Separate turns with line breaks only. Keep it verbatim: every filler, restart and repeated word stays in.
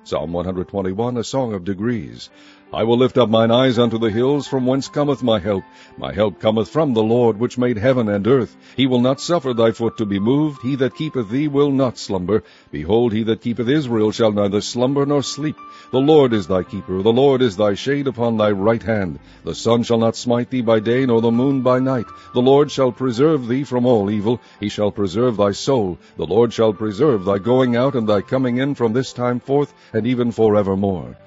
Psalm one twenty-one, a song of degrees. I will lift up mine eyes unto the hills, from whence cometh my help. My help cometh from the Lord, which made heaven and earth. He will not suffer thy foot to be moved. He that keepeth thee will not slumber. Behold, he that keepeth Israel shall neither slumber nor sleep. The Lord is thy keeper. The Lord is thy shade upon thy right hand. The sun shall not smite thee by day, nor the moon by night. The Lord shall preserve thee from all evil. He shall preserve thy soul. The Lord shall preserve thy going out and thy coming in from this time forth and even forevermore.